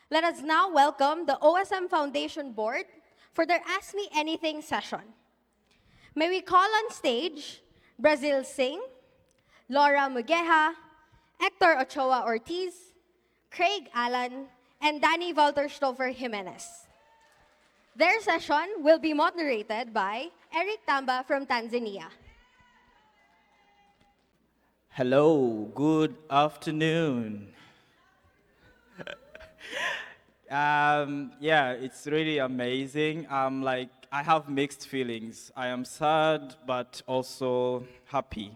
Let us now welcome the OSM Foundation Board for their Ask Me Anything session. May we call on stage Brazil Singh, Laura Mugueja, Hector Ochoa Ortiz, Craig Allen, and Danny Walterstofer Jimenez. Their session will be moderated by Eric Tamba from Tanzania. Hello, good afternoon. Yeah, it's really amazing. I have mixed feelings. I am sad, but also happy.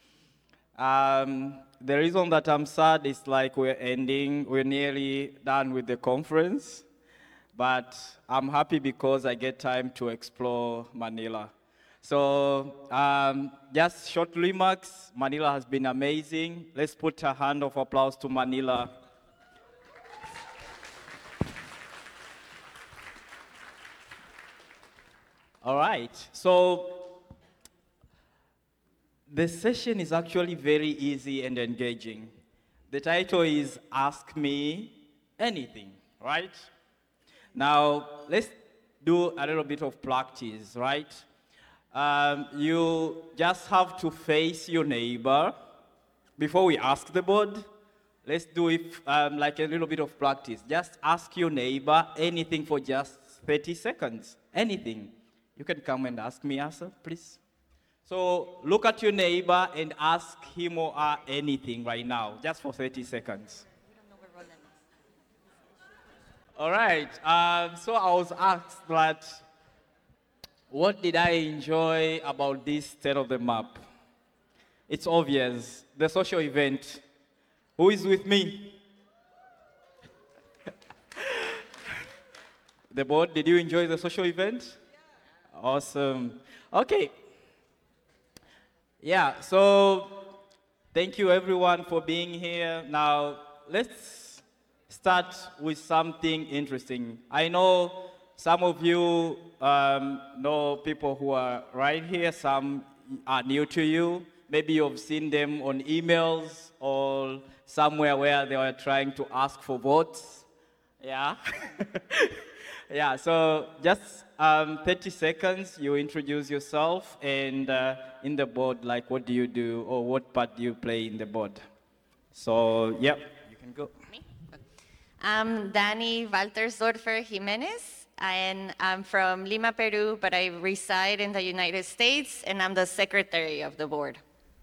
The reason that I'm sad is like we're nearly done with the conference, but I'm happy because I get time to explore Manila. So just short remarks, Manila has been amazing. Let's put a hand of applause to Manila. All right, so the session is actually very easy and engaging. The title is Ask Me Anything, right? Now, let's do a little bit of practice, right? You just have to face your neighbor. Before we ask the board, let's do it like a little bit of practice. Just ask your neighbor anything for just 30 seconds, anything. You can come and ask me, Asa, please. So look at your neighbor and ask him or her anything right now, just for 30 seconds. All right, so I was asked that, what did I enjoy about this state of the map? It's obvious, the social event. Who is with me? The board, did you enjoy the social event? Awesome. Okay. Yeah, so thank you everyone for being here. Now, let's start with something interesting. I know some of you know people who are right here, some are new to you. Maybe you've seen them on emails or somewhere where they were trying to ask for votes. Yeah. Yeah, so just 30 seconds, you introduce yourself and in the board, like what do you do or what part do you play in the board? So, yeah, you can go. Me? I'm Danny Waltersdorfer Jimenez, and I'm from Lima, Peru, but I reside in the United States, and I'm the secretary of the board.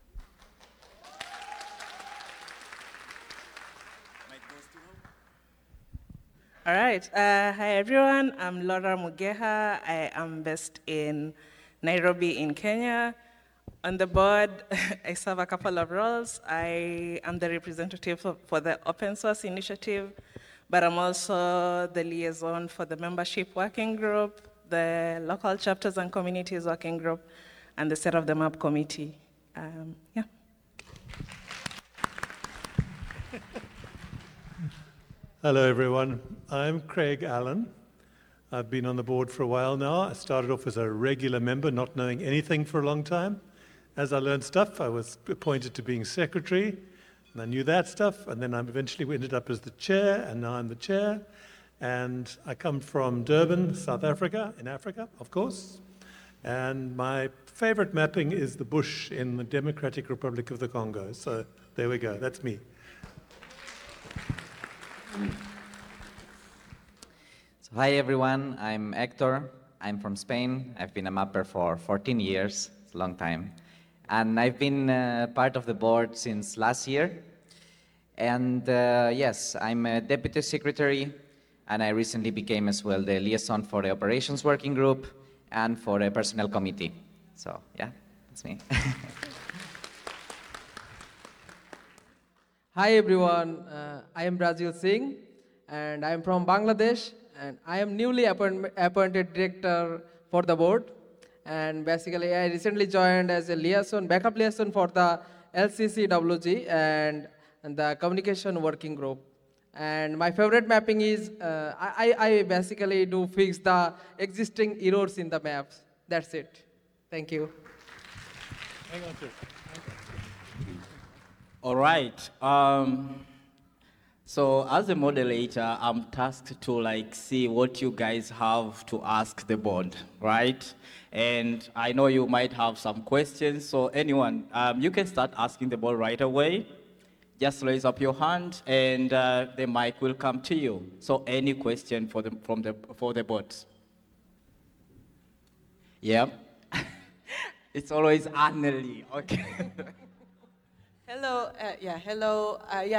All right. Hi, everyone. I'm Laura Mugueja. I am based in Nairobi, in Kenya. On the board, I serve a couple of roles. I am the representative for the Open Source Initiative, but I'm also the liaison for the Membership Working Group, the Local Chapters and Communities Working Group, and the Set of the Map Committee. Yeah. Hello, everyone. I'm Craig Allen. I've been on the board for a while now. I started off as a regular member, not knowing anything for a long time. As I learned stuff, I was appointed to being secretary, and I knew that stuff, and then I eventually ended up as the chair, and now I'm the chair. And I come from Durban, South Africa, in Africa, of course. And my favorite mapping is the bush in the Democratic Republic of the Congo. So there we go, that's me. So hi everyone, I'm Hector. I'm from Spain. I've been a mapper for 14 years, it's a long time. And I've been part of the board since last year. And yes, I'm a deputy secretary, and I recently became as well the liaison for the operations working group and for the personnel committee. So yeah, that's me. Hi everyone, I am Brazil Singh and I am from Bangladesh, and I am newly appointed director for the board, and basically I recently joined as a liaison, backup liaison for the LCCWG and the communication working group. And my favorite mapping is, I basically do fix the existing errors in the maps. That's it. Thank you. Hang on to it. All right. So as a moderator, I'm tasked to like see what you guys have to ask the board, right? And I know you might have some questions. So anyone, you can start asking the board right away. Just raise up your hand, and the mic will come to you. So any question for the board? Yeah. It's always Annelie. Okay. Hello, hello.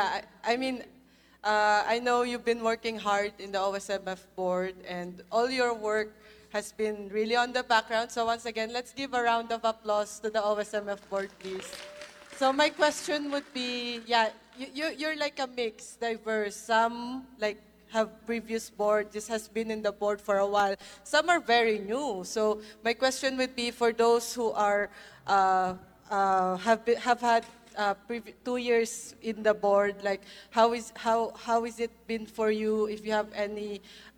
I know you've been working hard in the OSMF board, and all your work has been really on the background. So once again, let's give a round of applause to the OSMF board, please. So my question would be, you're like a mix, diverse. Some like have previous board. This has been in the board for a while. Some are very new. So my question would be for those who are have had 2 years in the board. Like how is it been for you? If you have any,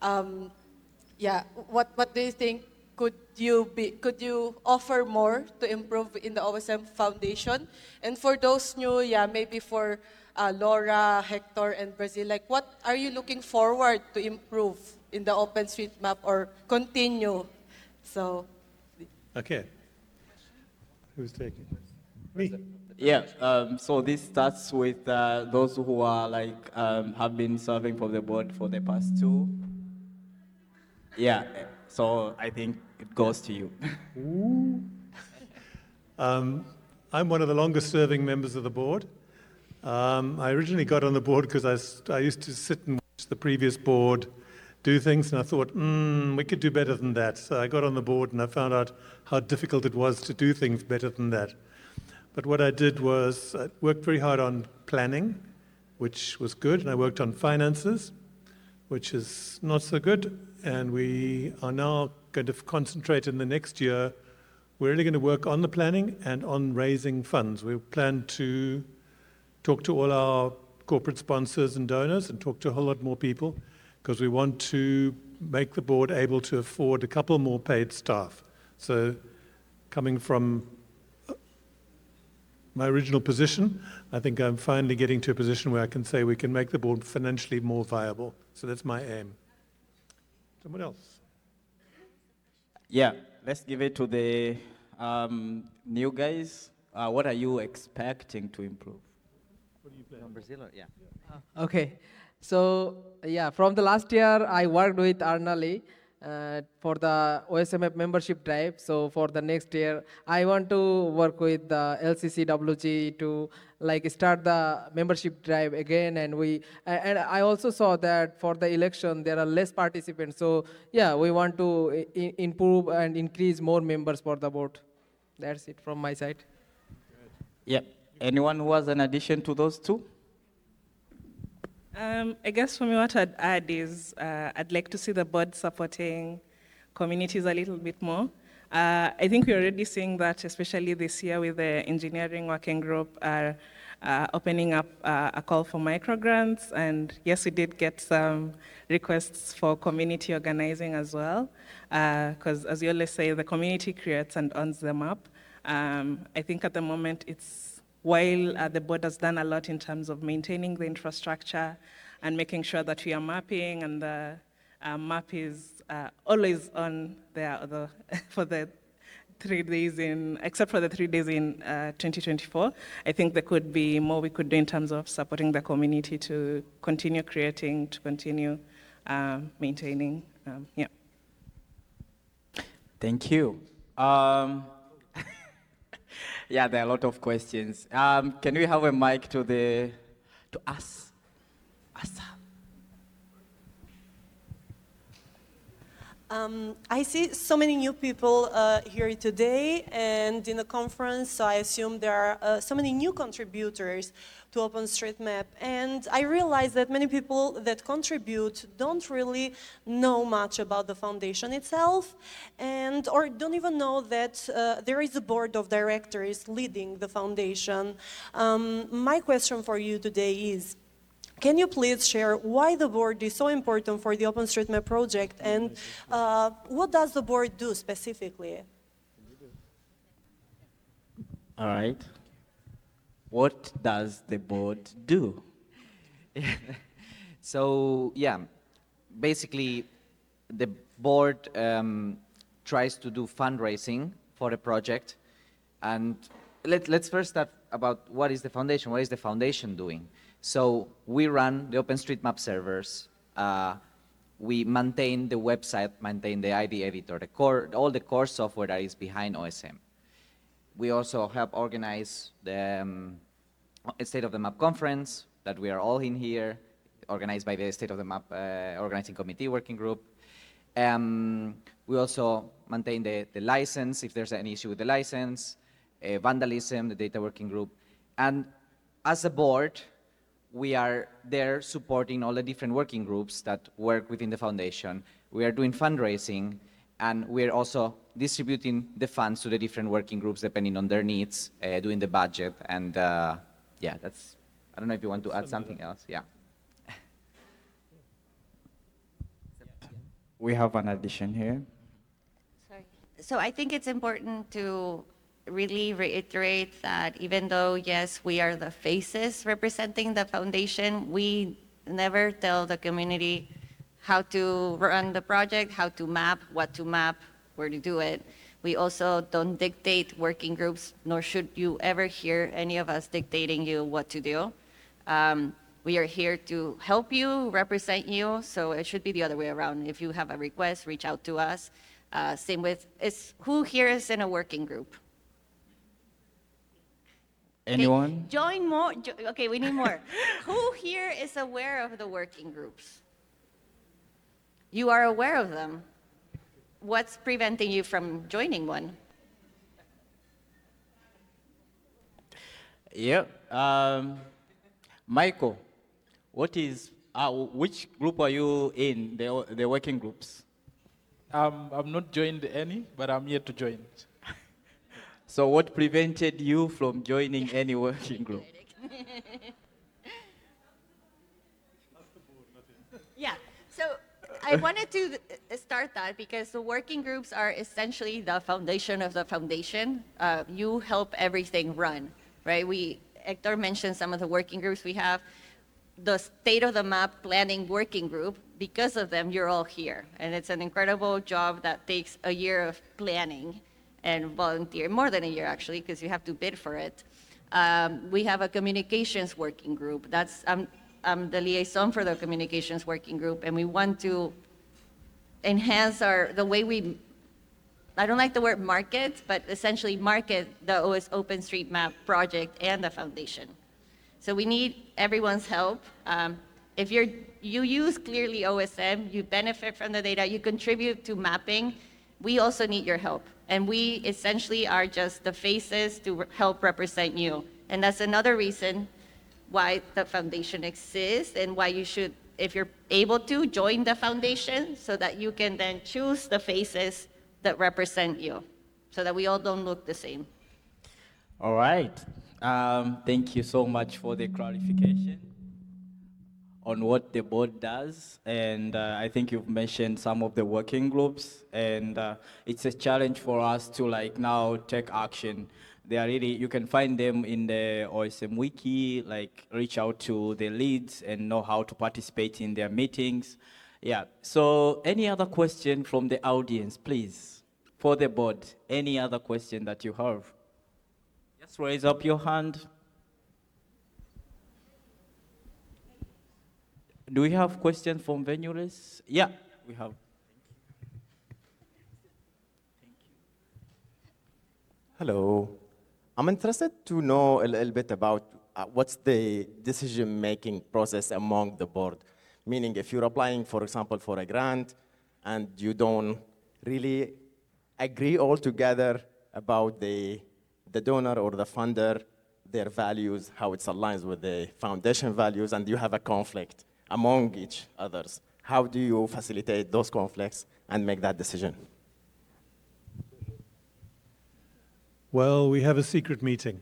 what do you think? Could you offer more to improve in the OSM Foundation? And for those new, maybe for Laura, Hector, and Brazil, like what are you looking forward to improve in the OpenStreetMap or continue? So, Okay. Who's taking? Me. Yeah, so this starts with those who are like have been serving for the board for the past 2. Yeah, so I think it goes to you. I'm one of the longest serving members of the board. I originally got on the board because I used to sit and watch the previous board do things, and I thought, we could do better than that. So I got on the board and I found out how difficult it was to do things better than that. But what I did was I worked very hard on planning, which was good, and I worked on finances, which is not so good. And we are now going to concentrate in the next year. We're really going to work on the planning and on raising funds. We plan to talk to all our corporate sponsors and donors and talk to a whole lot more people because we want to make the board able to afford a couple more paid staff. So coming from my original position, I think I'm finally getting to a position where I can say we can make the board financially more viable. So that's my aim. Someone else? Yeah, let's give it to the new guys. What are you expecting to improve? From Brazil, or, yeah. Okay, so from the last year, I worked with Arnali for the OSMF membership drive. So for the next year, I want to work with the LCCWG to like start the membership drive again. And I also saw that for the election, there are less participants. So we want to improve and increase more members for the board. That's it from my side. Yeah. Anyone who has an addition to those 2? I guess for me, what I'd add is I'd like to see the board supporting communities a little bit more. I think we're already seeing that, especially this year with the engineering working group opening up a call for microgrants. And yes, we did get some requests for community organizing as well, because as you always say, the community creates and owns the map. I think at the moment while the board has done a lot in terms of maintaining the infrastructure and making sure that we are mapping and the map is always on there for the 3 days except for the 3 days in 2024, I think there could be more we could do in terms of supporting the community to continue creating, to continue maintaining. Thank you. Yeah, there are a lot of questions. Can we have a mic to us? Asa. I see so many new people here today and in the conference, so I assume there are so many new contributors to OpenStreetMap. And I realize that many people that contribute don't really know much about the foundation itself or don't even know that there is a board of directors leading the foundation. My question for you today is, can you please share why the board is so important for the OpenStreetMap project and what does the board do specifically? All right. What does the board do? So yeah, basically the board tries to do fundraising for a project. And let's first start about what is the foundation. What is the foundation doing? So we run the OpenStreetMap servers. We maintain the website, maintain the ID editor, all the core software that is behind OSM. We also help organize the State of the Map conference that we are all in here, organized by the State of the Map Organizing Committee Working Group. We also maintain the license if there's any issue with the license, vandalism, the data working group. And as a board, we are there supporting all the different working groups that work within the foundation. We are doing fundraising, and we're also distributing the funds to the different working groups depending on their needs, doing the budget. And yeah, that's, I don't know if you want to add something else. Yeah. We have an addition here. Sorry. So I think it's important to really reiterate that even though, yes, we are the faces representing the foundation, we never tell the community how to run the project, how to map, what to map, where to do it. We also don't dictate working groups, nor should you ever hear any of us dictating you what to do. We are here to help you, represent you, so it should be the other way around. If you have a request, reach out to us. Same with, who here is in a working group? Anyone? Okay, join more, okay, we need more. Who here is aware of the working groups? You are aware of them. What's preventing you from joining one? Yeah. Michael, which group are you in, the working groups? I'm not joined any, but I'm here to join. So what prevented you from joining any working group? Yeah, so I wanted to start that because the working groups are essentially the foundation of the foundation. You help everything run, right? Hector mentioned some of the working groups we have. The State of the Map Planning Working Group, because of them, you're all here. And it's an incredible job that takes a year of planning and volunteer, more than a year actually, because you have to bid for it. We have a communications working group. I'm the liaison for the communications working group, and we want to enhance the way we, I don't like the word market, but essentially market the OpenStreetMap project and the foundation. So we need everyone's help. If you use clearly OSM, you benefit from the data, you contribute to mapping, we also need your help. And we essentially are just the faces to help represent you. And that's another reason why the foundation exists and why you should, if you're able to, join the foundation so that you can then choose the faces that represent you so that we all don't look the same. All right. Thank you so much for the clarification on what the board does. And I think you've mentioned some of the working groups, and it's a challenge for us to now take action. They are really, you can find them in the OSM Wiki, reach out to the leads and know how to participate in their meetings. Yeah, so any other question from the audience, please, for the board? Any other question that you have? Just raise up your hand. Do we have questions from venueless? Yeah, we have. Hello. I'm interested to know a little bit about what's the decision-making process among the board. Meaning, if you're applying, for example, for a grant, and you don't really agree all together about the donor or the funder, their values, how it aligns with the foundation values, and you have a conflict among each others. How do you facilitate those conflicts and make that decision? Well, we have a secret meeting.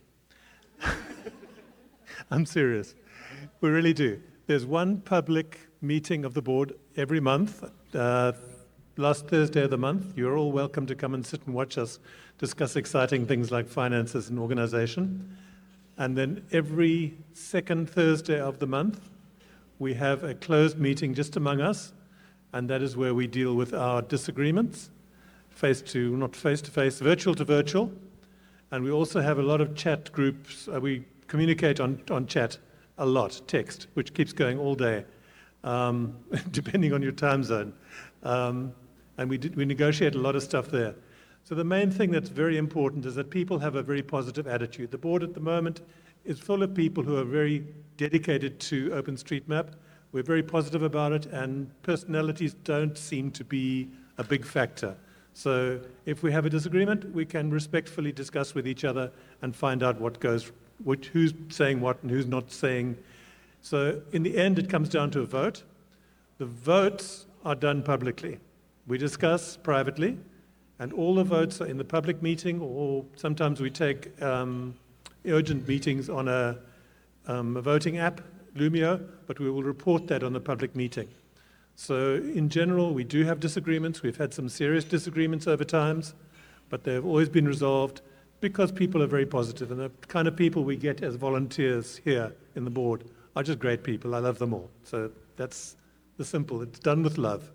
I'm serious. We really do. There's one public meeting of the board every month. Last Thursday of the month, you're all welcome to come and sit and watch us discuss exciting things like finances and organization. And then every second Thursday of the month, we have a closed meeting just among us, and that is where we deal with our disagreements, not face to face, virtual to virtual. And we also have a lot of chat groups. We communicate on chat a lot, text, which keeps going all day, depending on your time zone. And we negotiate a lot of stuff there. So the main thing that's very important is that people have a very positive attitude. The board at the moment is full of people who are very dedicated to OpenStreetMap. We're very positive about it, and personalities don't seem to be a big factor. So if we have a disagreement, we can respectfully discuss with each other and find out who's saying what and who's not saying. So in the end, it comes down to a vote. The votes are done publicly. We discuss privately, and all the votes are in the public meeting, or sometimes we take urgent meetings on a voting app, Lumio, but we will report that on the public meeting. So in general, we do have disagreements. We've had some serious disagreements over times, but they've always been resolved because people are very positive, and the kind of people we get as volunteers here in the board are just great people. I love them all. So that's the simple. It's done with love.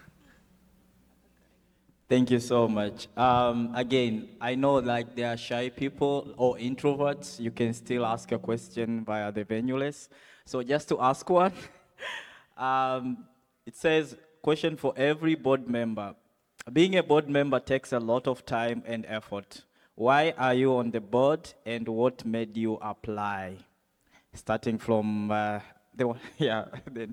Thank you so much. Again, I know like there are shy people or introverts. You can still ask a question via the venue list. So just to ask one, it says, question for every board member. Being a board member takes a lot of time and effort. Why are you on the board, and what made you apply? Starting from the one, yeah.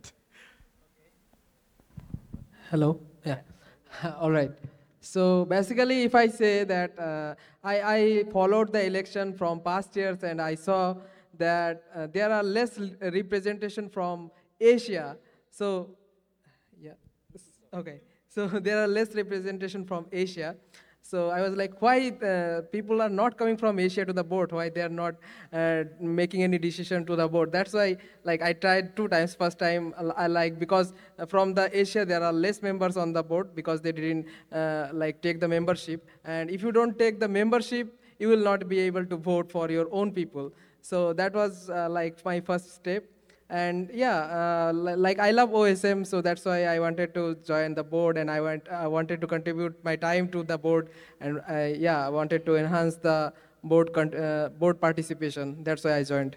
Hello. Yeah. All right. So basically, if I say that I followed the election from past years, and I saw that there are less representation from Asia. So, yeah. Okay. So there are less representation from Asia. So I was like, why people are not coming from Asia to the board? Why they are not making any decision to the board? That's why, like, I tried 2 times. First time, because from the Asia there are less members on the board because they didn't take the membership. And if you don't take the membership, you will not be able to vote for your own people. So that was my first step. And yeah, I love OSM, so that's why I wanted to join the board, and I wanted to contribute my time to the board, and I wanted to enhance the board participation. That's why I joined.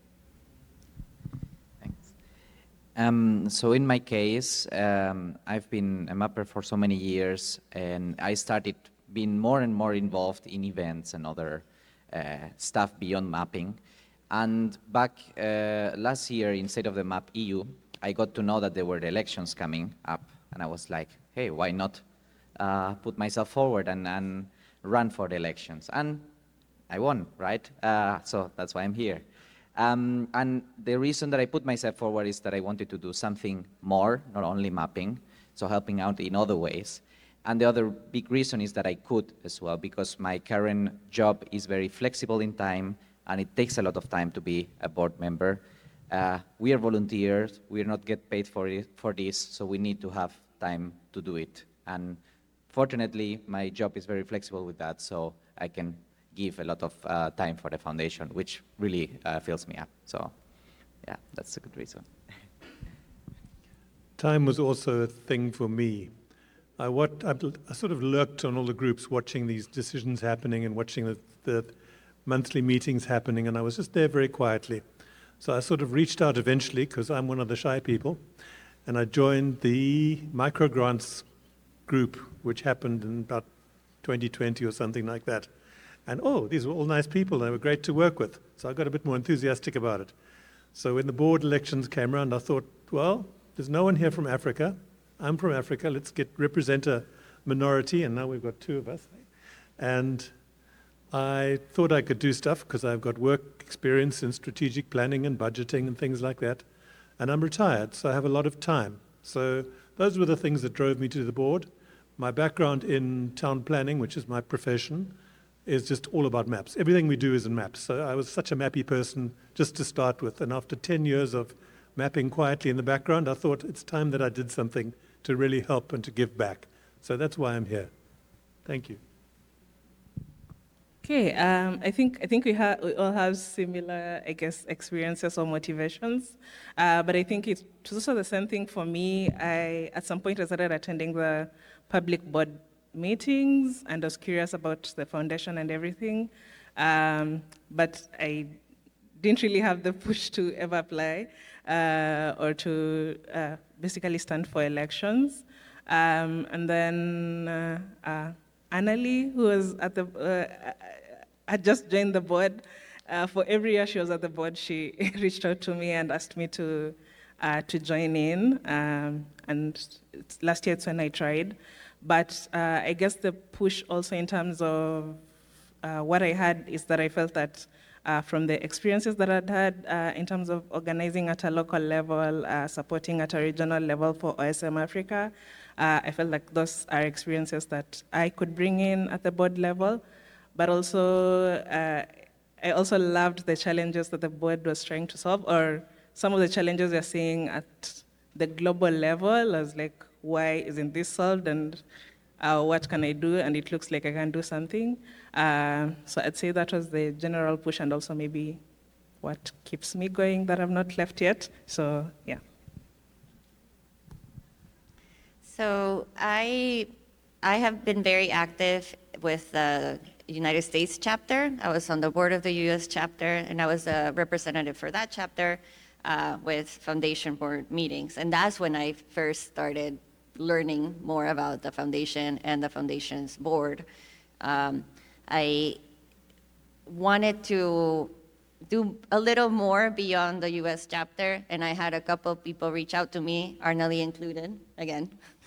Thanks. So in my case, I've been a mapper for so many years, and I started being more and more involved in events and other stuff beyond mapping. And back last year, instead of the Map EU, I got to know that there were elections coming up. And I was like, hey, why not put myself forward and run for the elections? And I won, right? So that's why I'm here. And the reason that I put myself forward is that I wanted to do something more, not only mapping, so helping out in other ways. And the other big reason is that I could as well, because my current job is very flexible in time, and it takes a lot of time to be a board member. We are volunteers, we are not get paid for this, so we need to have time to do it. And fortunately, my job is very flexible with that, so I can give a lot of time for the foundation, which really fills me up. So yeah, that's a good reason. Time was also a thing for me. I sort of lurked on all the groups watching these decisions happening and watching the monthly meetings happening, and I was just there very quietly. So I sort of reached out eventually, because I'm one of the shy people, and I joined the microgrants group, which happened in about 2020 or something like that. And these were all nice people, they were great to work with. So I got a bit more enthusiastic about it. So when the board elections came around, I thought, well, there's no one here from Africa. I'm from Africa, let's represent a minority, and now we've got 2 of us. And I thought I could do stuff because I've got work experience in strategic planning and budgeting and things like that. And I'm retired, so I have a lot of time. So those were the things that drove me to the board. My background in town planning, which is my profession, is just all about maps. Everything we do is in maps. So I was such a mappy person just to start with. And after 10 years of mapping quietly in the background, I thought it's time that I did something to really help and to give back. So that's why I'm here. Thank you. Okay, I think we all have similar, I guess, experiences or motivations, but I think it's also the same thing for me. At some point, I started attending the public board meetings, and I was curious about the foundation and everything, but I didn't really have the push to ever apply or to basically stand for elections. And then Annalie, who was at had just joined the board. For every year she was at the board, she reached out to me and asked me to join in. And last year it's when I tried. But I guess the push also in terms of what I had is that I felt that from the experiences that I'd had in terms of organizing at a local level, supporting at a regional level for OSM Africa, I felt like those are experiences that I could bring in at the board level, but also I also loved the challenges that the board was trying to solve, or some of the challenges we're seeing at the global level. I was like, why isn't this solved, and what can I do? And it looks like I can do something. So I'd say that was the general push, and also maybe what keeps me going that I've not left yet. So yeah. So I have been very active with the United States chapter. I was on the board of the U.S. chapter, and I was a representative for that chapter with foundation board meetings. And that's when I first started learning more about the foundation and the foundation's board. I wanted to do a little more beyond the U.S. chapter, and I had a couple of people reach out to me, Arnelli included, again.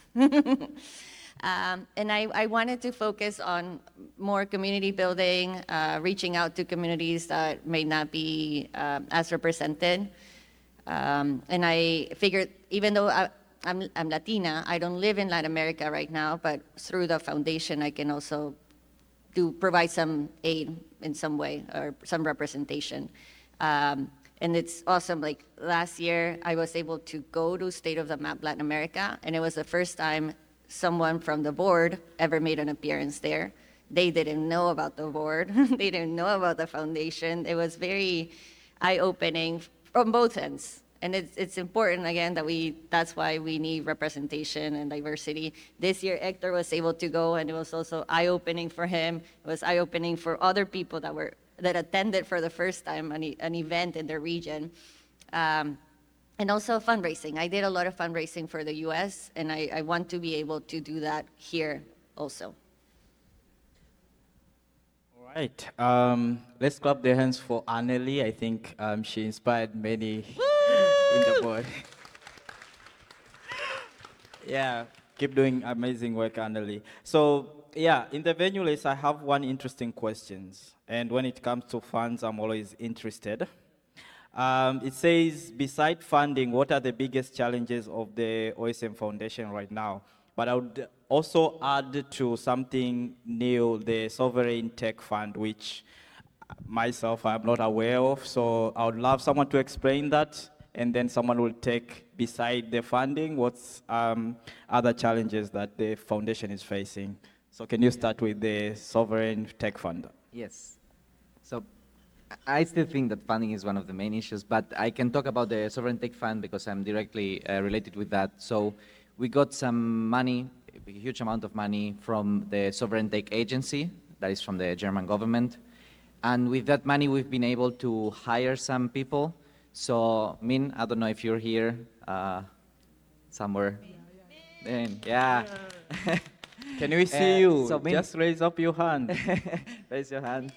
And I wanted to focus on more community building, reaching out to communities that may not be as represented. And I figured, even though I'm Latina, I don't live in Latin America right now, but through the foundation, I can also provide some aid in some way or some representation. And it's awesome. Like last year, I was able to go to State of the Map Latin America, and it was the first time someone from the board ever made an appearance there. They didn't know about the board. They didn't know about the foundation. It was very eye-opening from both ends. And it's important, again, that's why we need representation and diversity. This year, Hector was able to go, and it was also eye-opening for him. It was eye-opening for other people that attended for the first time an event in the region. And also fundraising. I did a lot of fundraising for the US, and I want to be able to do that here also. All right. Let's clap the hands for Annelie. I think she inspired many in the board. Yeah, keep doing amazing work, Annelie. So, yeah, in the venue list, I have one interesting question. And when it comes to funds, I'm always interested. It says, beside funding, what are the biggest challenges of the OSM Foundation right now? But I would also add to something new, the Sovereign Tech Fund, which myself I'm not aware of. So I would love someone to explain that, and then someone will take, beside the funding, what's other challenges that the foundation is facing. So can you start with the Sovereign Tech Fund? Yes. So I still think that funding is one of the main issues, but I can talk about the Sovereign Tech Fund because I'm directly related with that. So we got some money, a huge amount of money from the Sovereign Tech Agency, that is from the German government. And with that money, we've been able to hire some people. So, Min, I don't know if you're here somewhere. Min, yeah. Can we see you? So Min, just raise up your hand. raise your hand.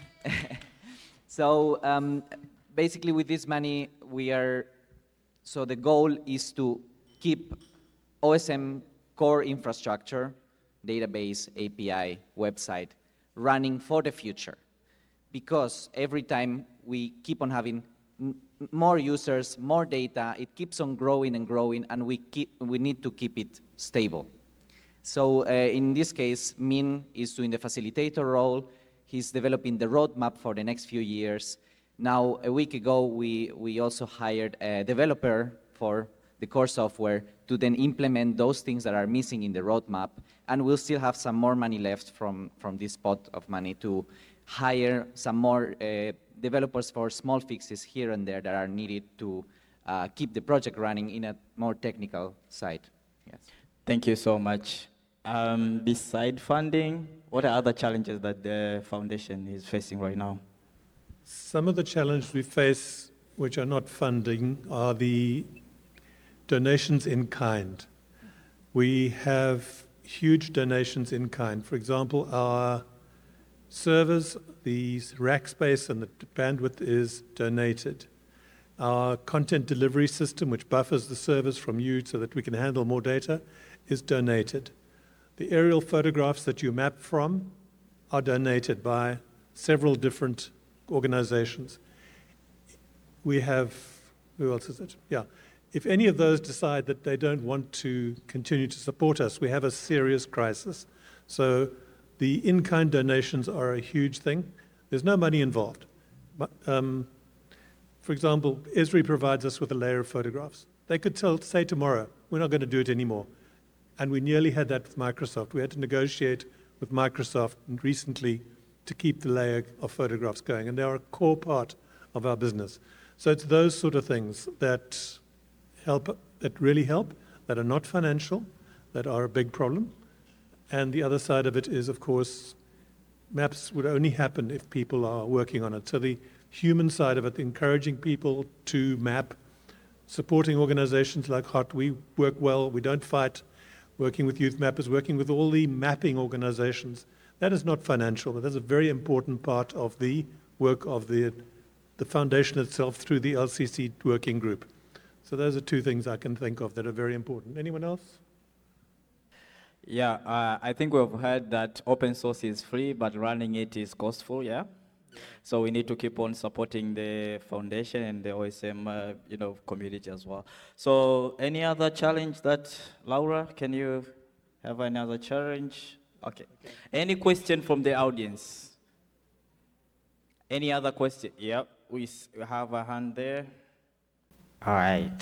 So basically with this money, so the goal is to keep OSM core infrastructure, database, API, website, running for the future. Because every time we keep on having more users, more data, it keeps on growing and growing, and we need to keep it stable. So in this case, Min is doing the facilitator role. He's developing the roadmap for the next few years. Now, a week ago, we also hired a developer for the core software to then implement those things that are missing in the roadmap, and we'll still have some more money left from this pot of money to hire some more developers for small fixes here and there that are needed to keep the project running in a more technical side. Yes. Thank you so much. Beside funding, what are other challenges that the foundation is facing right now? Some of the challenges we face, which are not funding, are the donations in kind. We have huge donations in kind. For example, our servers, the rack space and the bandwidth is donated. Our content delivery system, which buffers the servers from you so that we can handle more data, is donated. The aerial photographs that you map from are donated by several different organizations. We have, who else is it? Yeah. If any of those decide that they don't want to continue to support us, we have a serious crisis. So the in-kind donations are a huge thing. There's no money involved. But, for example, Esri provides us with a layer of photographs. They could say tomorrow, we're not going to do it anymore. And we nearly had that with Microsoft. We had to negotiate with Microsoft recently to keep the layer of photographs going. And they are a core part of our business. So it's those sort of things that help, that really help, that are not financial, that are a big problem. And the other side of it is, of course, maps would only happen if people are working on it. So the human side of it, encouraging people to map, supporting organizations like HOT. We work well, we don't fight, working with youth mappers, working with all the mapping organizations. That is not financial, but that's a very important part of the work of the foundation itself through the LCC working group. So those are two things I can think of that are very important. Anyone else? Yeah, I think we've heard that open source is free, but running it is costful, yeah? So we need to keep on supporting the foundation and the OSM, community as well. So any other challenge that, Laura, can you have another challenge? Okay. Any question from the audience? Any other question? Yep, we have a hand there. All right.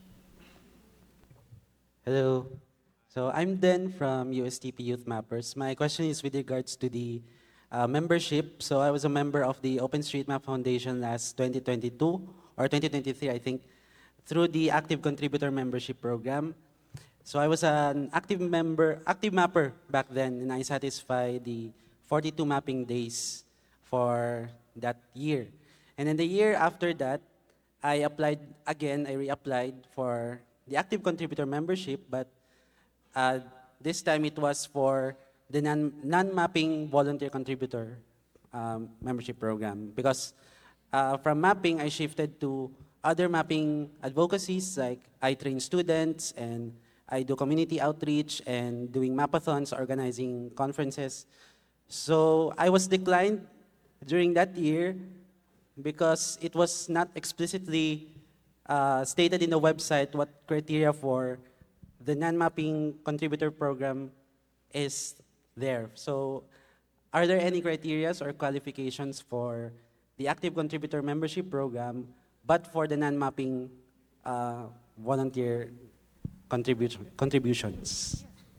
Hello. So I'm Den from USTP Youth Mappers. My question is with regards to the membership. So I was a member of the OpenStreetMap Foundation last 2022 or 2023, I think, through the Active Contributor Membership Program. So I was an active mapper back then, and I satisfied the 42 mapping days for that year. And in the year after that, I reapplied for the Active Contributor Membership, but this time it was for the non-mapping volunteer contributor membership program. Because from mapping, I shifted to other mapping advocacies, like I train students and I do community outreach and doing mapathons, organizing conferences. So I was declined during that year because it was not explicitly stated in the website what criteria for the non-mapping contributor program is there. So are there any criteria or qualifications for the Active Contributor Membership Program, but for the non-mapping volunteer contributions?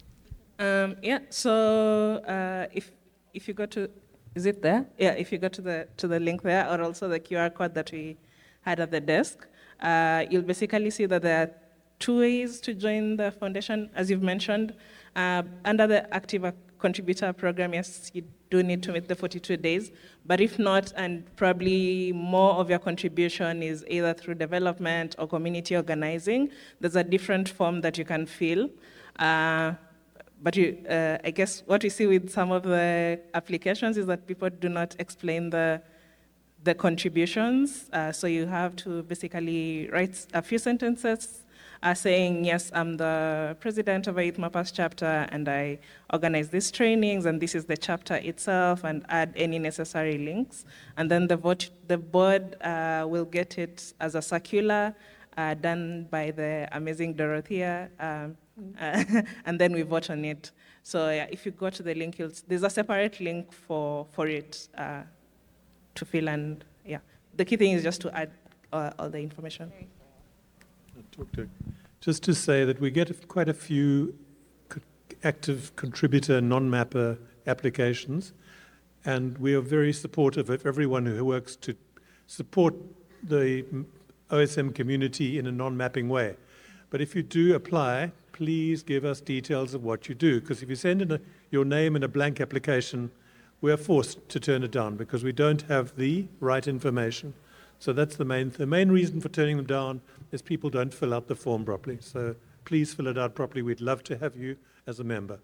So if you go to, is it there? Yeah, if you go to the link there, or also the QR code that we had at the desk, you'll basically see that there are two ways to join the foundation, as you've mentioned. Under the Active Contributor Program, yes, you do need to meet the 42 days, but if not, and probably more of your contribution is either through development or community organizing, there's a different form that you can fill. But I guess what we see with some of the applications is that people do not explain the contributions. So you have to basically write a few sentences saying, yes, I'm the president of a Youth Mappers chapter, and I organize these trainings, and this is the chapter itself, and add any necessary links. And then the board will get it as a circular done by the amazing Dorothea, and then we vote on it. So if you go to the link, there's a separate link for it to fill, and the key thing is just to add all the information. just to say that we get quite a few active contributor non-mapper applications, and we are very supportive of everyone who works to support the OSM community in a non-mapping way. But if you do apply, please give us details of what you do, because if you send in your name in a blank application, we are forced to turn it down because we don't have the right information. So that's the main reason for turning them down is people don't fill out the form properly. So please fill it out properly. We'd love to have you as a member.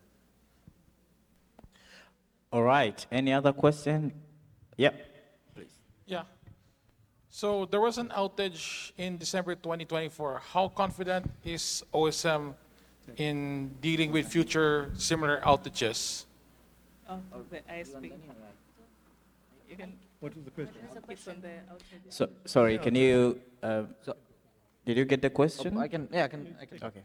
All right. Any other question? Yep. Please. Yeah. So there was an outage in December 2024. How confident is OSM in dealing with future similar outages? Oh, the ISP. You can. What was the question? It's on the outage. So, sorry, can you, did you get the question? I can. Okay.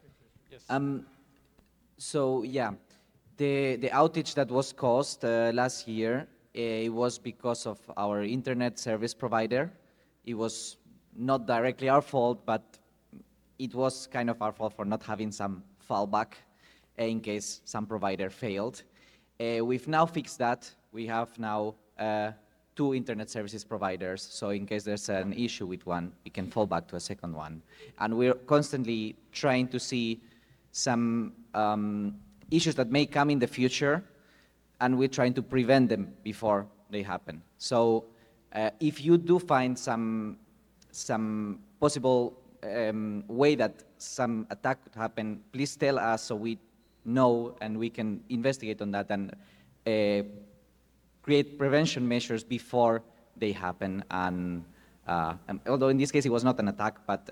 So yeah, the outage that was caused last year, it was because of our internet service provider. It was not directly our fault, but it was kind of our fault for not having some fallback in case some provider failed. We've now fixed that. We have now 2 internet services providers, so in case there's an issue with one, we can fall back to a second one. And we're constantly trying to see some issues that may come in the future, and we're trying to prevent them before they happen. So if you do find some possible way that some attack could happen, please tell us so we know and we can investigate on that and create prevention measures before they happen. And although in this case it was not an attack, but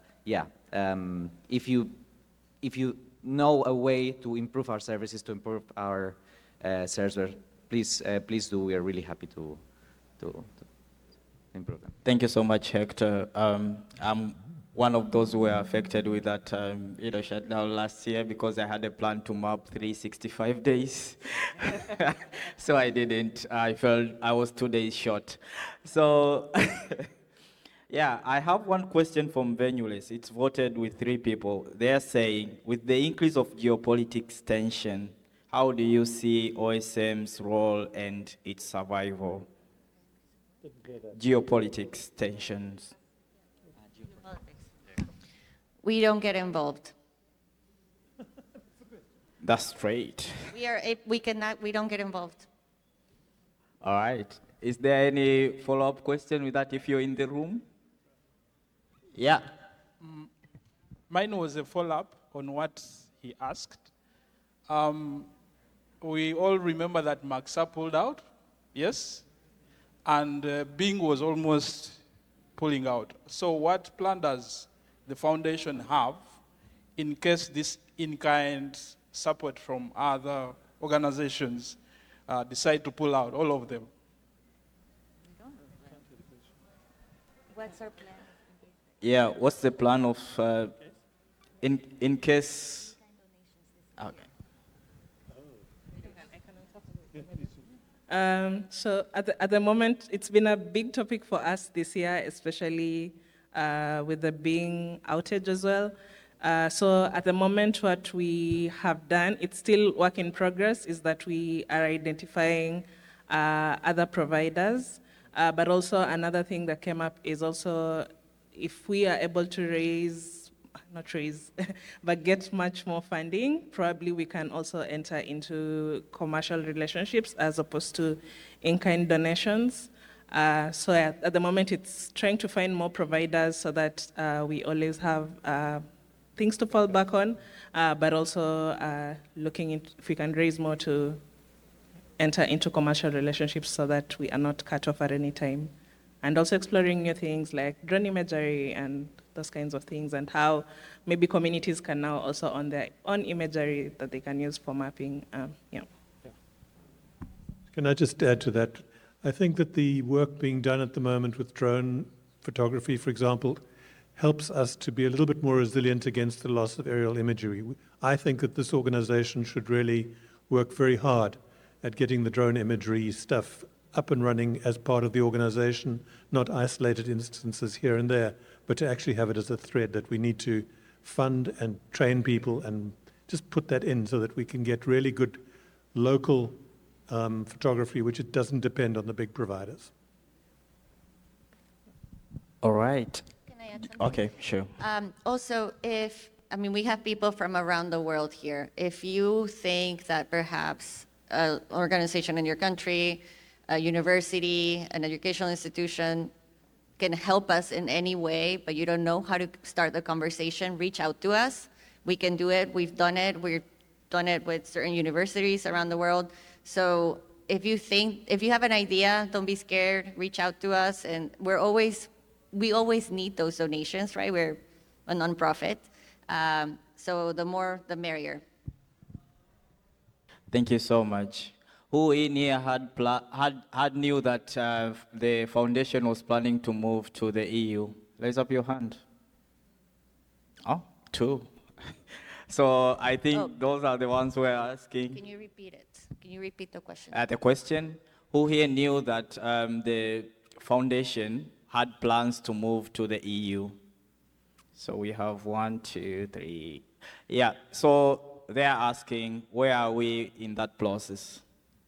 if you know a way to improve our services, to improve our server, please do. We are really happy to improve them. Thank you so much, Hector. I'm one of those who were affected with that shutdown last year because I had a plan to map 365 days. So I didn't. I felt I was 2 days short. So yeah, I have one question from Venules. It's voted with 3 people. They're saying, with the increase of geopolitics tension, how do you see OSM's role and its survival? Geopolitics tensions. We don't get involved. That's straight. We don't get involved. All right. Is there any follow-up question with that if you're in the room? Yeah. Mine was a follow-up on what he asked. We all remember that Maxa pulled out, yes? And Bing was almost pulling out. So what plan does the foundation have in case this in-kind support from other organizations decide to pull out, all of them? What's our plan? Yeah, what's the plan of, in case? Okay. So at the moment, it's been a big topic for us this year, especially with the Bing outage as well. So at the moment, what we have done, it's still work in progress, is that we are identifying other providers. But also another thing that came up is also if we are able to but get much more funding, probably we can also enter into commercial relationships as opposed to in-kind donations. So at the moment, it's trying to find more providers so that we always have things to fall back on, but also looking if we can raise more to enter into commercial relationships so that we are not cut off at any time. And also exploring new things like drone imagery and those kinds of things, and how maybe communities can now also own their own imagery that they can use for mapping. Can I just add to that? I think that the work being done at the moment with drone photography, for example, helps us to be a little bit more resilient against the loss of aerial imagery. I think that this organization should really work very hard at getting the drone imagery stuff up and running as part of the organization, not isolated instances here and there, but to actually have it as a thread that we need to fund and train people and just put that in so that we can get really good local photography, which it doesn't depend on the big providers. All right. Can I add something? Okay, sure. Also, we have people from around the world here. If you think that perhaps an organization in your country, a university, an educational institution can help us in any way, but you don't know how to start the conversation, reach out to us. We can do it. We've done it. We've done it with certain universities around the world. So if you have an idea, don't be scared, reach out to us. And we always need those donations, right? We're a nonprofit. So the more, the merrier. Thank you so much. Who in here had knew that the foundation was planning to move to the EU? Raise up your hand. Oh, two. So I think those are the ones who are asking. Can you repeat it? Can you repeat the question? The question, who here knew that the foundation had plans to move to the EU? So we have 1, 2, 3. Yeah, so they are asking, where are we in that process?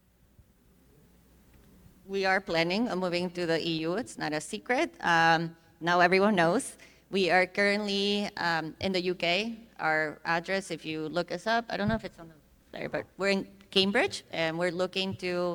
We are planning on moving to the EU. It's not a secret. Now everyone knows. We are currently in the UK. Our address, if you look us up, I don't know if it's on there, but we're in Cambridge, and we're looking to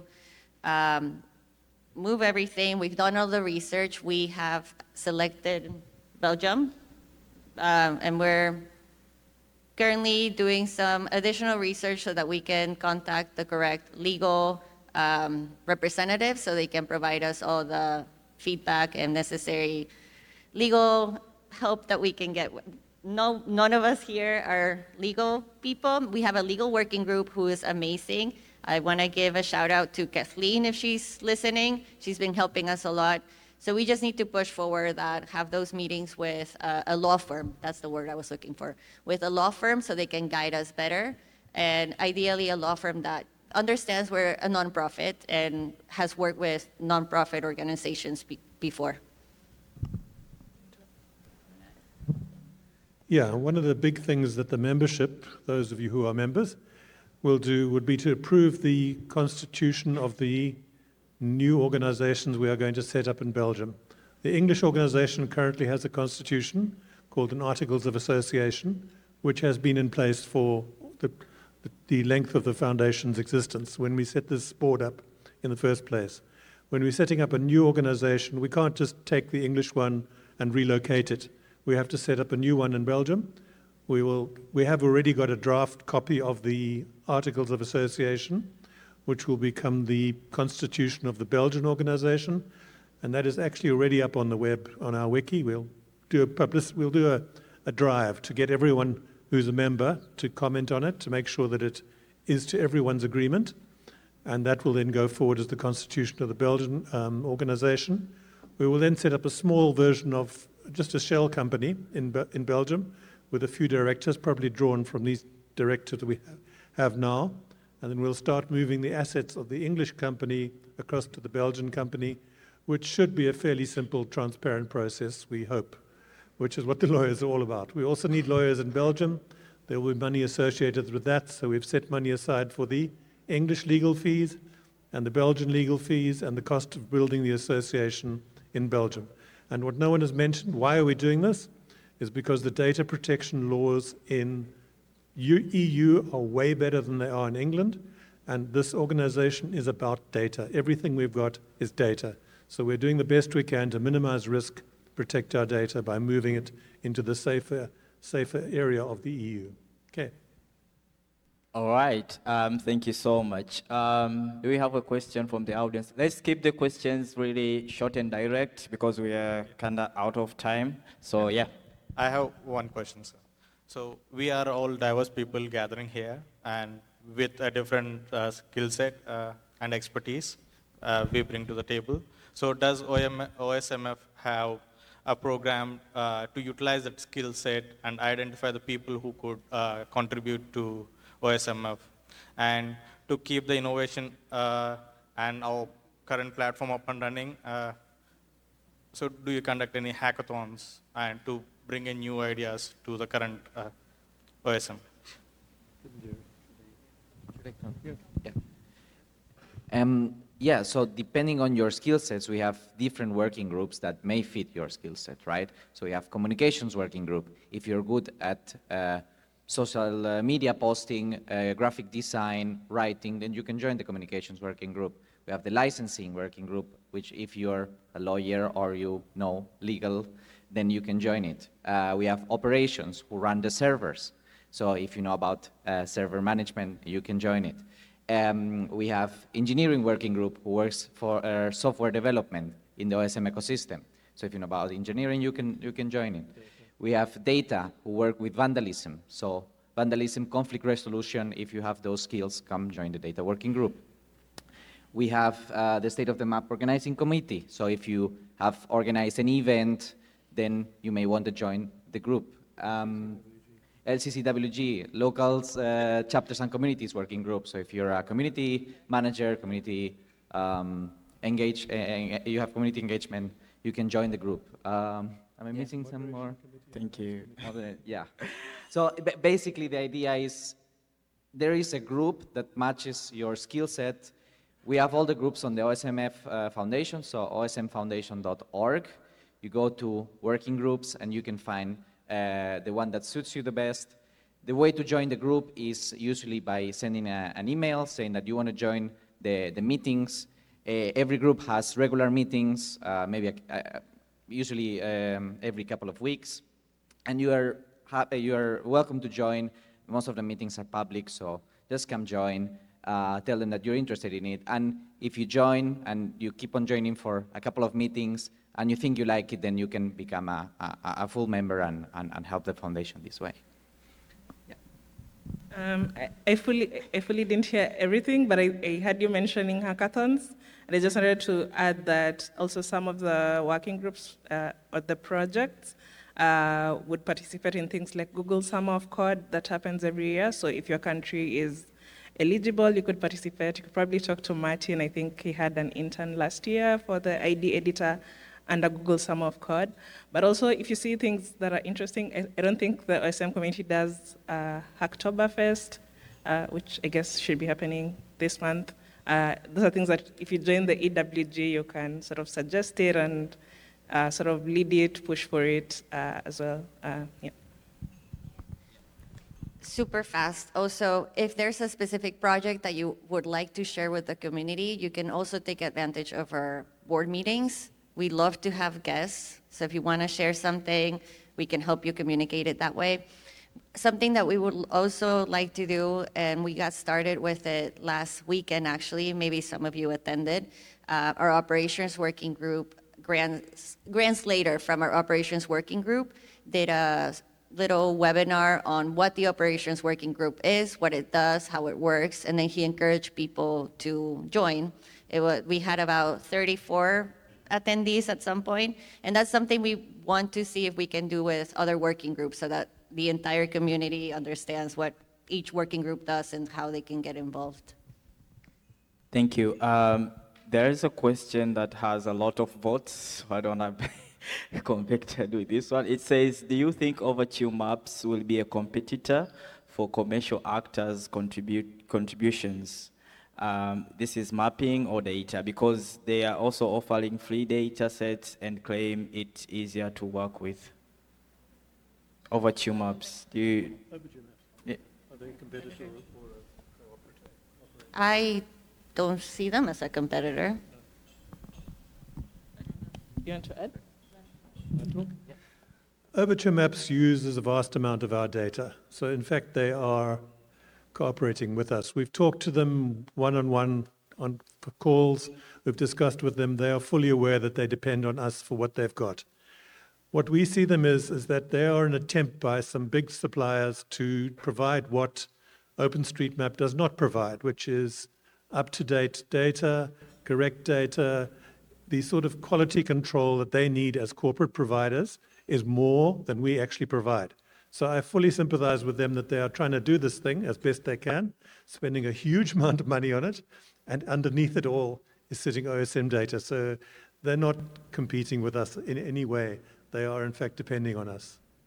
move everything. We've done all the research. We have selected Belgium, and we're currently doing some additional research so that we can contact the correct legal representatives so they can provide us all the feedback and necessary legal help that we can get. No, none of us here are legal people. We have a legal working group who is amazing. I want to give a shout out to Kathleen if she's listening. She's been helping us a lot. So we just need to push forward that, have those meetings with a law firm. That's the word I was looking for. With a law firm so they can guide us better. And ideally a law firm that understands we're a nonprofit and has worked with nonprofit organizations before. Yeah, one of the big things that the membership, those of you who are members, will do would be to approve the constitution of the new organizations we are going to set up in Belgium. The English organization currently has a constitution called an Articles of Association, which has been in place for the length of the foundation's existence when we set this board up in the first place. When we're setting up a new organization, we can't just take the English one and relocate it. We have to set up a new one in Belgium. We have already got a draft copy of the Articles of Association, which will become the constitution of the Belgian organization, and that is actually already up on the web on our wiki. We'll do a drive to get everyone who's a member to comment on it, to make sure that it is to everyone's agreement, and that will then go forward as the constitution of the Belgian organization. We will then set up a small version of just a shell company in Belgium with a few directors, probably drawn from these directors that we have now. And then we'll start moving the assets of the English company across to the Belgian company, which should be a fairly simple, transparent process, we hope, which is what the lawyers are all about. We also need lawyers in Belgium. There will be money associated with that, so we've set money aside for the English legal fees and the Belgian legal fees and the cost of building the association in Belgium. And what no one has mentioned, why are we doing this, is because the data protection laws in EU are way better than they are in England, and this organization is about data. Everything we've got is data. So we're doing the best we can to minimize risk, protect our data by moving it into the safer area of the EU. Okay. All right, thank you so much. Do we have a question from the audience? Let's keep the questions really short and direct because we are kind of out of time. So yeah. I have one question, sir. So we are all diverse people gathering here and with a different skill set and expertise we bring to the table. So does OSMF have a program to utilize that skill set and identify the people who could contribute to OSMF and to keep the innovation and our current platform up and running? So do you conduct any hackathons and to bring in new ideas to the current OSM. Yeah, so depending on your skill sets, we have different working groups that may fit your skill set, right? So we have communications working group. If you're good at social media posting, graphic design, writing, then you can join the communications working group. We have the licensing working group, which if you're a lawyer or you know legal, then you can join it. We have operations who run the servers. So if you know about server management, you can join it. We have engineering working group who works for software development in the OSM ecosystem. So if you know about engineering, you can join it. We have data who work with vandalism. So vandalism, conflict resolution, if you have those skills, come join the data working group. We have the State of the Map Organizing Committee. So if you have organized an event, then you may want to join the group. LCCWG, Locals, Chapters and Communities Working Group. So if you're a community manager, community you have community engagement, you can join the group. Am I missing some more? Thank you. Yeah. So basically the idea is there is a group that matches your skill set. We have all the groups on the OSMF Foundation, so osmfoundation.org. You go to working groups and you can find the one that suits you the best. The way to join the group is usually by sending an email saying that you want to join the meetings. Every group has regular meetings, usually every couple of weeks. And you are welcome to join. Most of the meetings are public, so just come join. Tell them that you're interested in it. And if you join and you keep on joining for a couple of meetings and you think you like it, then you can become a full member and help the foundation this way. Yeah. I fully didn't hear everything, but I heard you mentioning hackathons. And I just wanted to add that also some of the working groups or the projects would participate in things like Google Summer of Code that happens every year. So if your country is eligible, you could participate. You could probably talk to Martin. I think he had an intern last year for the ID editor under Google Summer of Code. But also, if you see things that are interesting, I don't think the OSM community does Hacktoberfest, which I guess should be happening this month. Those are things that if you join the EWG, you can sort of suggest it and sort of lead it, push for it as well. Yeah. Super fast. Also, if there's a specific project that you would like to share with the community, you can also take advantage of our board meetings. We love to have guests. So if you want to share something, we can help you communicate it that way. Something that we would also like to do, and we got started with it last weekend actually, maybe some of you attended, our operations working group, Grant Slater from our operations working group did a little webinar on what the operations working group is, what it does, how it works, and then he encouraged people to join. We had about 34 attendees at some point, and that's something we want to see if we can do with other working groups so that the entire community understands what each working group does and how they can get involved. Thank you. There is a question that has a lot of votes. I don't have convicted with this one. It says, do you think Overture Maps will be a competitor for commercial actors' contributions? This is mapping or data, because they are also offering free data sets and claim it's easier to work with. Overture Maps. Do you? Yeah. Are they a competitor or a cooperative? I don't see them as a competitor. You want to add? Overture Maps uses a vast amount of our data. So in fact, they are cooperating with us. We've talked to them one-on-one on calls. We've discussed with them. They are fully aware that they depend on us for what they've got. What we see them is that they are an attempt by some big suppliers to provide what OpenStreetMap does not provide, which is up-to-date data, correct data. The sort of quality control that they need as corporate providers is more than we actually provide. So I fully sympathize with them that they are trying to do this thing as best they can, spending a huge amount of money on it, and underneath it all is sitting OSM data. So they're not competing with us in any way. They are, in fact, depending on us.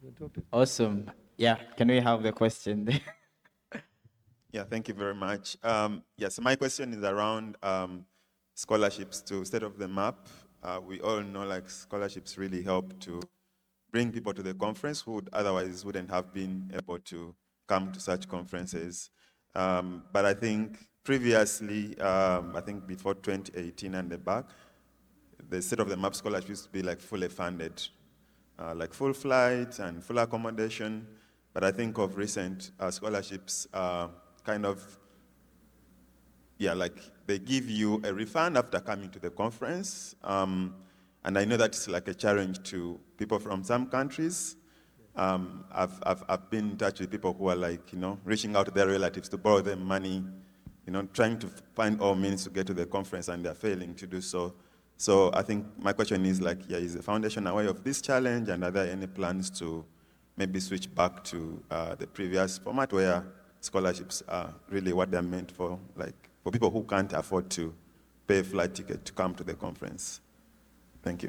Awesome. Yeah, can we have the question there? Yeah, thank you very much. Yes, my question is around scholarships to State of the Map. We all know like scholarships really help to bring people to the conference who otherwise wouldn't have been able to come to such conferences. But I think previously, I think before 2018 and the back, the State of the Map scholarship used to be like fully funded, like full flights and full accommodation. But I think of recent scholarships kind of, yeah, like they give you a refund after coming to the conference. And I know that's like a challenge to people from some countries. I've been in touch with people who are like, reaching out to their relatives to borrow them money, trying to find all means to get to the conference, and they're failing to do so. So I think my question is like, yeah, is the foundation aware of this challenge, and are there any plans to maybe switch back to the previous format where scholarships are really what they're meant for, like for people who can't afford to pay a flight ticket to come to the conference? Thank you.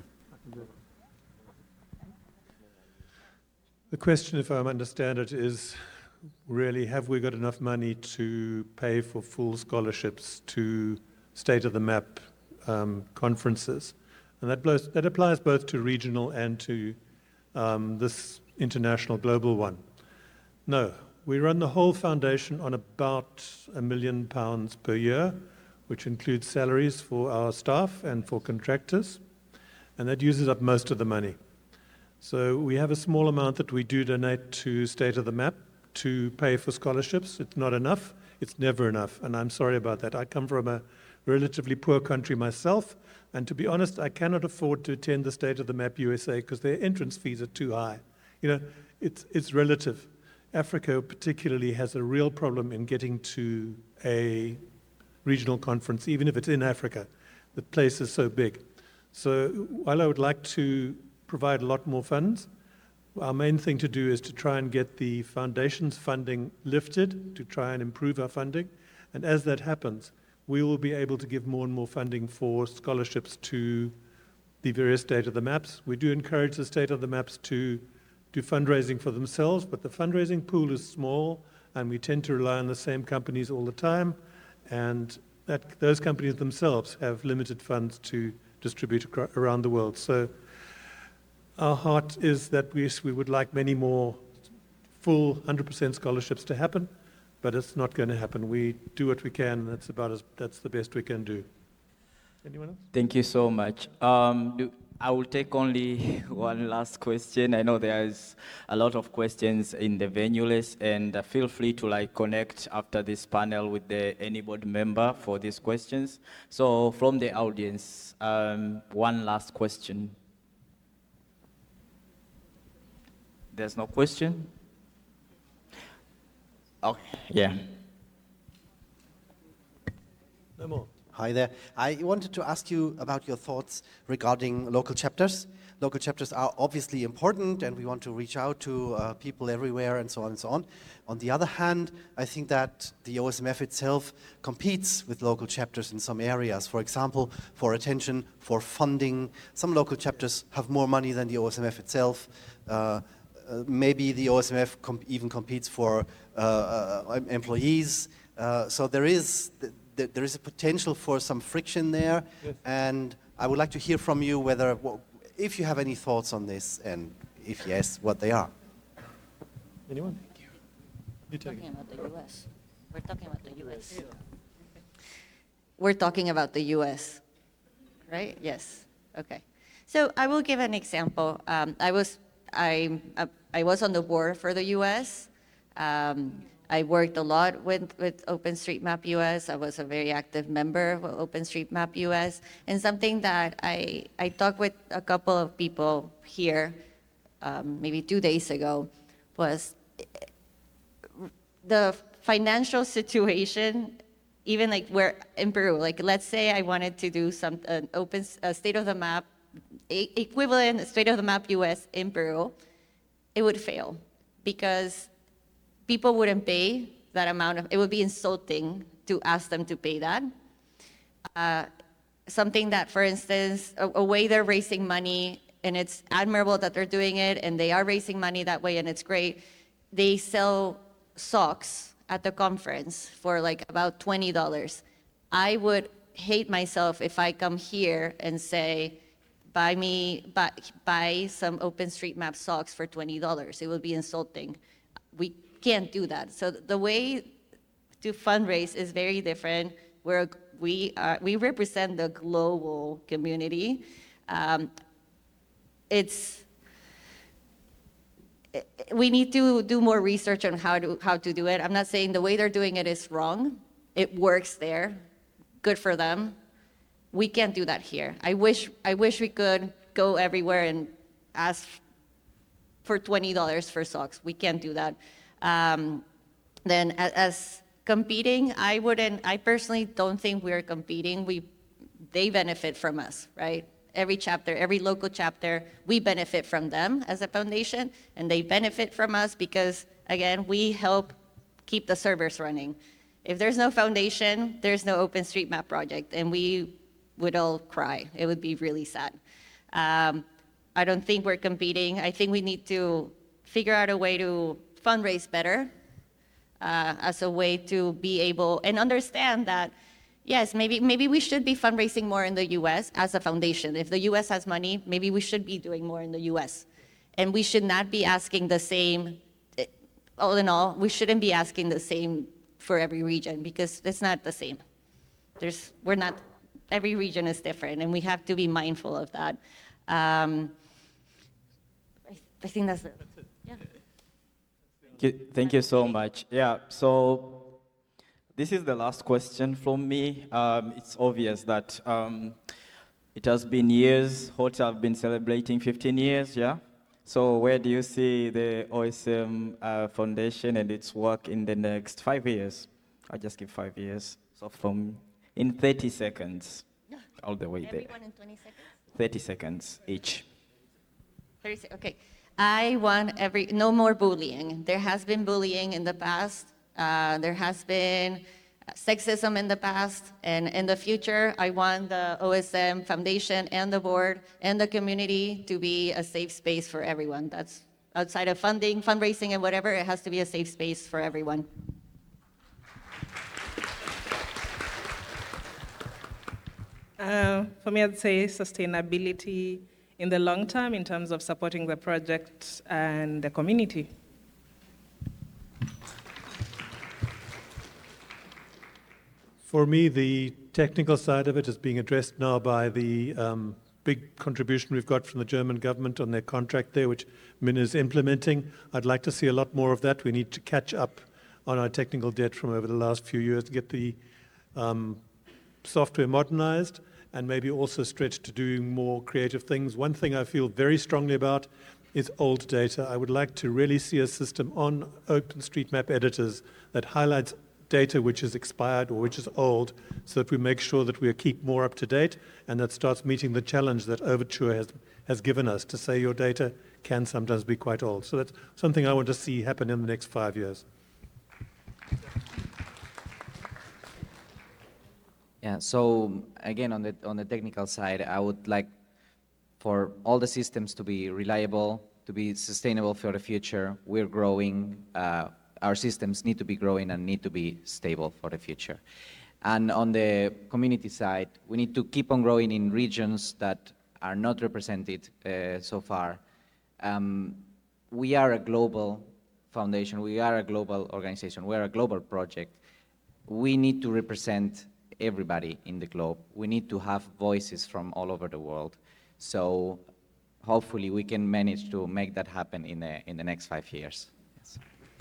The question, if I understand it, is really, have we got enough money to pay for full scholarships to State of the Map conferences? And that applies both to regional and to this international global one. No, we run the whole foundation on about £1 million per year, which includes salaries for our staff and for contractors, and that uses up most of the money. So we have a small amount that we do donate to State of the Map to pay for scholarships. It's not enough. It's never enough, and I'm sorry about that. I come from a relatively poor country myself, and to be honest, I cannot afford to attend the State of the Map USA because their entrance fees are too high. It's relative. Africa particularly has a real problem in getting to a regional conference, even if it's in Africa. The place is so big. So while I would like to provide a lot more funds, our main thing to do is to try and get the foundation's funding lifted, to try and improve our funding. And as that happens, we will be able to give more and more funding for scholarships to the various State of the Maps. We do encourage the State of the Maps to do fundraising for themselves, but the fundraising pool is small, and we tend to rely on the same companies all the time, and those companies themselves have limited funds to distribute around the world. So our heart is that we would like many more full 100% scholarships to happen, but it's not going to happen. We do what we can, and that's the best we can do. Anyone else? Thank you so much. I will take only one last question. I know there's a lot of questions in the venue list, and feel free to connect after this panel with any board member for these questions. So from the audience, one last question. There's no question? Okay, yeah. No more. Hi there. I wanted to ask you about your thoughts regarding local chapters. Local chapters are obviously important, and we want to reach out to people everywhere and so on and so on. On the other hand, I think that the OSMF itself competes with local chapters in some areas. For example, for attention, for funding. Some local chapters have more money than the OSMF itself. Maybe the OSMF even competes for employees. So there is a potential for some friction there, yes. And I would like to hear from you if you have any thoughts on this, and if yes, what they are. Anyone? We're talking about the U.S. We're talking about the U.S. We're talking about the U.S., right? Yes. Okay. So I will give an example. I was on the board for the U.S. I worked a lot with OpenStreetMap US. I was a very active member of OpenStreetMap US. And something that I talked with a couple of people here maybe 2 days ago was the financial situation, even where in Peru, let's say I wanted to do an open State of the Map, equivalent State of the Map US in Peru, it would fail because people wouldn't pay that amount it would be insulting to ask them to pay that. Something that, for instance, a way they're raising money and it's admirable that they're doing it, and they are raising money that way, and it's great. They sell socks at the conference for like about $20. I would hate myself if I come here and say, buy some OpenStreetMap socks for $20. It would be insulting. We can't do that. So the way to fundraise is very different. We represent the global community. We need to do more research on how to do it. I'm not saying the way they're doing it is wrong. It works there. Good for them. We can't do that here. I wish we could go everywhere and ask for $20 for socks. We can't do that. Then as competing, I personally don't think we're competing. They benefit from us, right? Every chapter, every local chapter, we benefit from them as a foundation, and they benefit from us because, again, we help keep the servers running. If there's no foundation, there's no OpenStreetMap project, and we would all cry. It would be really sad. I don't think we're competing. I think we need to figure out a way to fundraise better as a way to be able and understand that, yes, maybe we should be fundraising more in the US as a foundation. If the US has money, maybe we should be doing more in the US. And we should not be asking the same, all in all, we shouldn't be asking the same for every region because it's not the same. Every region is different, and we have to be mindful of that. I think that's it. Yeah. Thank you so much. Yeah, so this is the last question from me. It's obvious that it has been years. HOTA have been celebrating 15 years, yeah? So where do you see the OSM Foundation and its work in the next 5 years? I'll just give 5 years. So in 30 seconds, all the way there. Everyone in 20 seconds? 30 seconds each. 30 seconds, okay. I want no more bullying. There has been bullying in the past. There has been sexism in the past. And in the future, I want the OSM Foundation and the board and the community to be a safe space for everyone. That's outside of funding, fundraising, and whatever, it has to be a safe space for everyone. For me, I'd say sustainability in the long term in terms of supporting the project and the community. For me, the technical side of it is being addressed now by the big contribution we've got from the German government on their contract there, which Min is implementing. I'd like to see a lot more of that. We need to catch up on our technical debt from over the last few years to get the software modernized and maybe also stretch to doing more creative things. One thing I feel very strongly about is old data. I would like to really see a system on OpenStreetMap editors that highlights data which is expired or which is old so that we make sure that we keep more up to date and that starts meeting the challenge that Overture has given us to say your data can sometimes be quite old. So that's something I want to see happen in the next 5 years. Yeah, so again, on the technical side, I would like for all the systems to be reliable, to be sustainable for the future. We're growing, our systems need to be growing and need to be stable for the future. And on the community side, we need to keep on growing in regions that are not represented so far. We are a global foundation, we are a global organization, we are a global project. We need to represent everybody in the globe. We need to have voices from all over the world. So hopefully we can manage to make that happen in the next 5 years. Yes.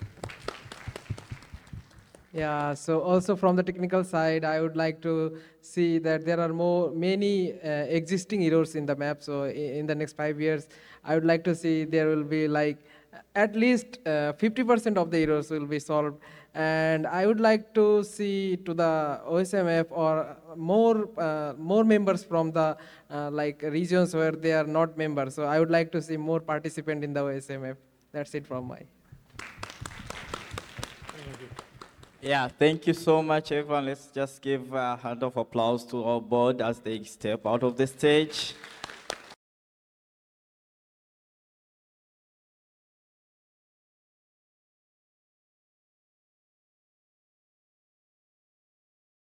Yeah, so also from the technical side, I would like to see that there are many existing errors in the map. So in the next 5 years, I would like to see there will be like at least 50% of the errors will be solved. And I would like to see to the OSMF or more members from the like regions where they are not members. So I would like to see more participant in the OSMF. That's it from my. Yeah, thank you so much, everyone. Let's just give a hand of applause to our board as they step out of the stage.